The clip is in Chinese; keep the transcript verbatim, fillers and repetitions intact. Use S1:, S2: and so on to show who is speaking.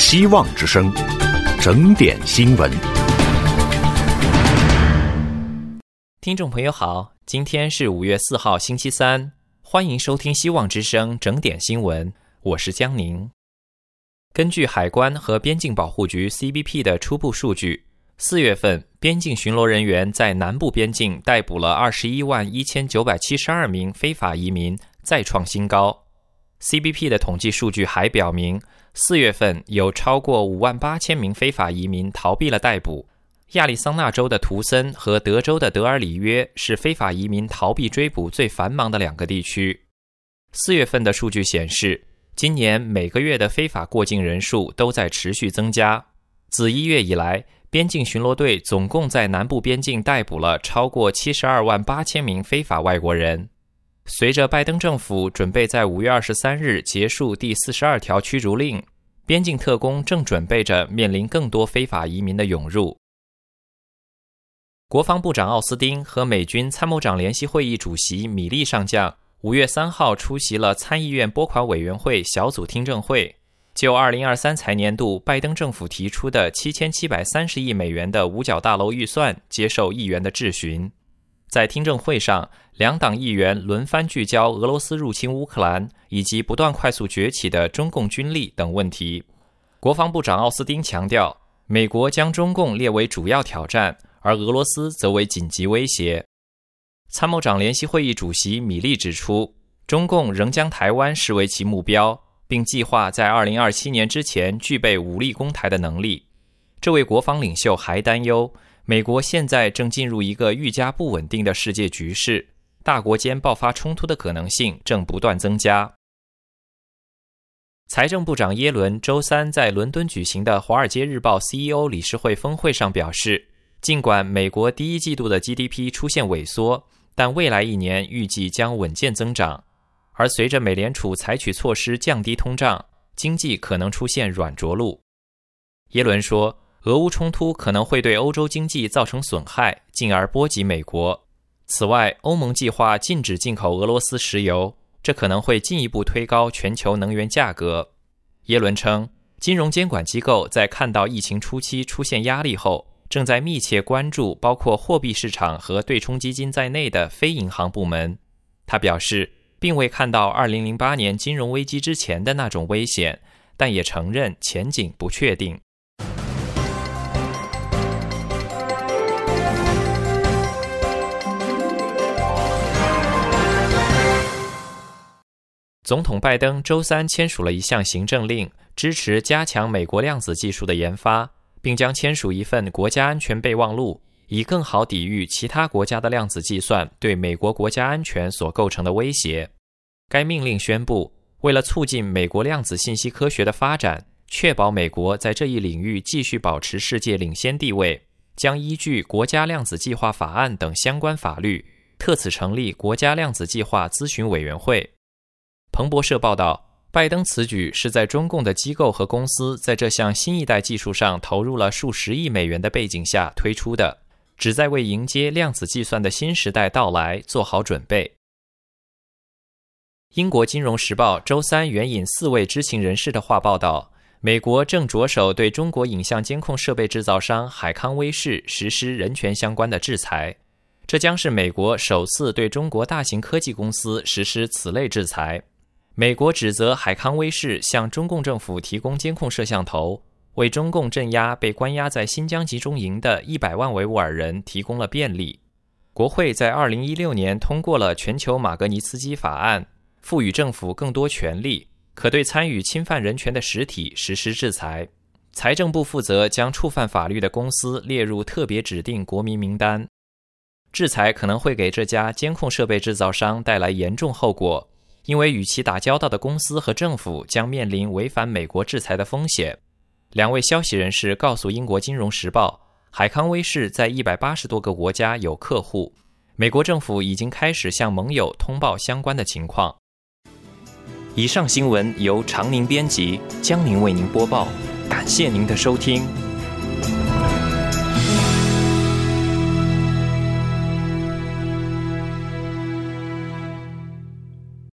S1: 希望之声，整点新闻。
S2: 听众朋友好，今天是五月四号星期三，欢迎收听希望之声整点新闻，我是江宁。根据海关和边境保护局 C B P 的初步数据，四月份边境巡逻人员在南部边境逮捕了二十一万一千九百七十二名非法移民，再创新高。C B P 的统计数据还表明，四月份有超过五万八千名非法移民逃避了逮捕。亚利桑那州的图森和德州的德尔里约是非法移民逃避追捕最繁忙的两个地区。四月份的数据显示，今年每个月的非法过境人数都在持续增加。自一月以来，边境巡逻队总共在南部边境逮捕了超过七十二万八千名非法外国人。随着拜登政府准备在五月二十三日结束第四十二条驱逐令，边境特工正准备着面临更多非法移民的涌入。国防部长奥斯汀和美军参谋长联席会议主席米利上将五月三号出席了参议院拨款委员会小组听证会，就二零二三财年度拜登政府提出的七千七百三十亿美元的五角大楼预算接受议员的质询。在听证会上，两党议员轮番聚焦俄罗斯入侵乌克兰以及不断快速崛起的中共军力等问题。国防部长奥斯汀强调，美国将中共列为主要挑战，而俄罗斯则为紧急威胁。参谋长联席会议主席米利指出，中共仍将台湾视为其目标，并计划在二零二七年之前具备武力攻台的能力。这位国防领袖还担忧，美国现在正进入一个愈加不稳定的世界局势，大国间爆发冲突的可能性正不断增加。财政部长耶伦周三在伦敦举行的《华尔街日报》C E O 理事会峰会上表示，尽管美国第一季度的 G D P 出现萎缩，但未来一年预计将稳健增长。而随着美联储采取措施降低通胀，经济可能出现软着陆。耶伦说，俄乌冲突可能会对欧洲经济造成损害，进而波及美国。此外，欧盟计划禁止进口俄罗斯石油，这可能会进一步推高全球能源价格。耶伦称，金融监管机构在看到疫情初期出现压力后，正在密切关注包括货币市场和对冲基金在内的非银行部门。他表示，并未看到二零零八年金融危机之前的那种危险，但也承认前景不确定。总统拜登周三签署了一项行政令，支持加强美国量子技术的研发，并将签署一份国家安全备忘录，以更好抵御其他国家的量子计算对美国国家安全所构成的威胁。该命令宣布，为了促进美国量子信息科学的发展，确保美国在这一领域继续保持世界领先地位，将依据国家量子计划法案等相关法律，特此成立国家量子计划咨询委员会。彭博社报道，拜登此举是在中共的机构和公司在这项新一代技术上投入了数十亿美元的背景下推出的，旨在为迎接量子计算的新时代到来做好准备。英国金融时报周三援引四位知情人士的话报道，美国正着手对中国影像监控设备制造商海康威视实施人权相关的制裁，这将是美国首次对中国大型科技公司实施此类制裁。美国指责海康威视向中共政府提供监控摄像头，为中共镇压被关押在新疆集中营的一百万维吾尔人提供了便利。国会在二零一六年通过了全球马格尼茨基法案，赋予政府更多权力，可对参与侵犯人权的实体实施制裁。财政部负责将触犯法律的公司列入特别指定国民名单。制裁可能会给这家监控设备制造商带来严重后果，因为与其打交道的公司和政府将面临违反美国制裁的风险。两位消息人士告诉英国金融时报，海康威视在一百八十多个国家有客户，美国政府已经开始向盟友通报相关的情况。以上新闻由常宁编辑，江宁为您播报，感谢您的收听。